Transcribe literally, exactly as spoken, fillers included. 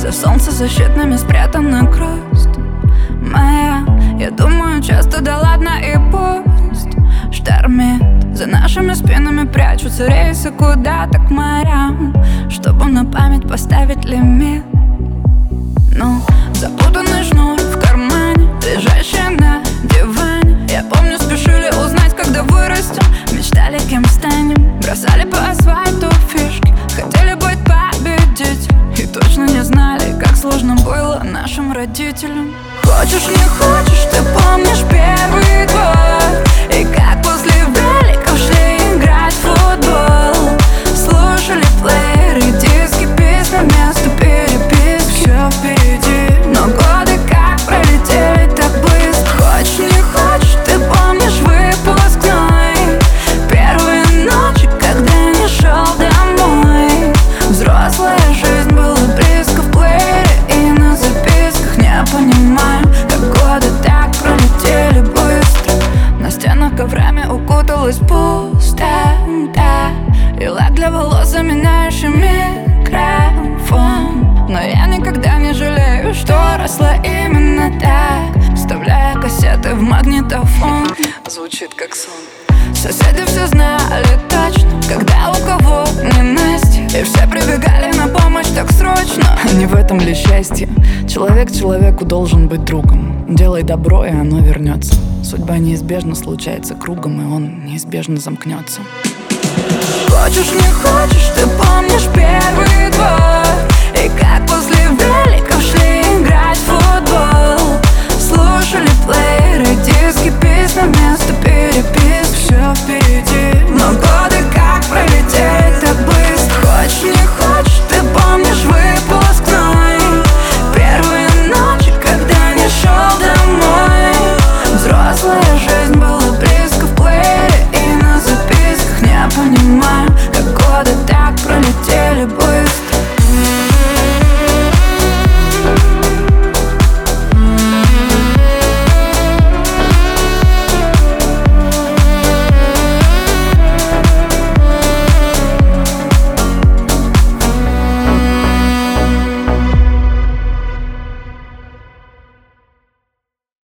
За солнцезащитными спрятана грусть моя. Я думаю часто, да ладно и пусть штормит. За нашими спинами прячутся рейсы куда-то к морям, чтобы на память поставить лимит. Ну, запутанный шнур в кармане, лежащий на диване. Я помню, спешили узнать, когда вырастем. Мечтали, кем станем. Бросали по асфальту фишки, хотели быть победителем. И точно не знали, как сложно было нашим родителям. Хочешь, не хочешь, ты помнишь первый двор, и как после великов шли играть в футбол. Слушали плееры, диски, письма вместо переписки. Все впереди, но годы как пролетели так быстро. Хочешь, не хочешь, ты помнишь выпускной, первые ночи, когда не шел домой. Взрослая жизнь была близко в плеере и на записках. Не понимаю, как годы так пролетели быстро. На стенах коврами укуталась пустота, и лак для волос, заменяющий микрофон. Но я никогда не жалею, что росла именно так, вставляя кассеты в магнитофон. Звучит как сон. Соседи все знали точно, когда у кого ненастье, и все прибегали на помощь так срочно. А не в этом ли счастье? Человек человеку должен быть другом. Делай добро, и оно вернется. Судьба неизбежно случается кругом, и он неизбежно замкнется. Хочешь, не хочешь, ты помнишь первый